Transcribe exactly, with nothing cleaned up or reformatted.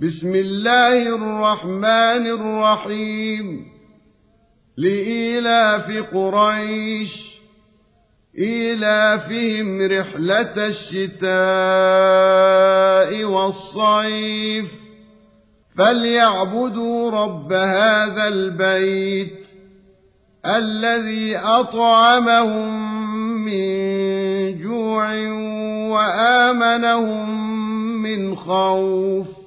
بسم الله الرحمن الرحيم لإيلاف قريش إيلافهم رحلة الشتاء والصيف فليعبدوا رب هذا البيت الذي أطعمهم من جوع وآمنهم من خوف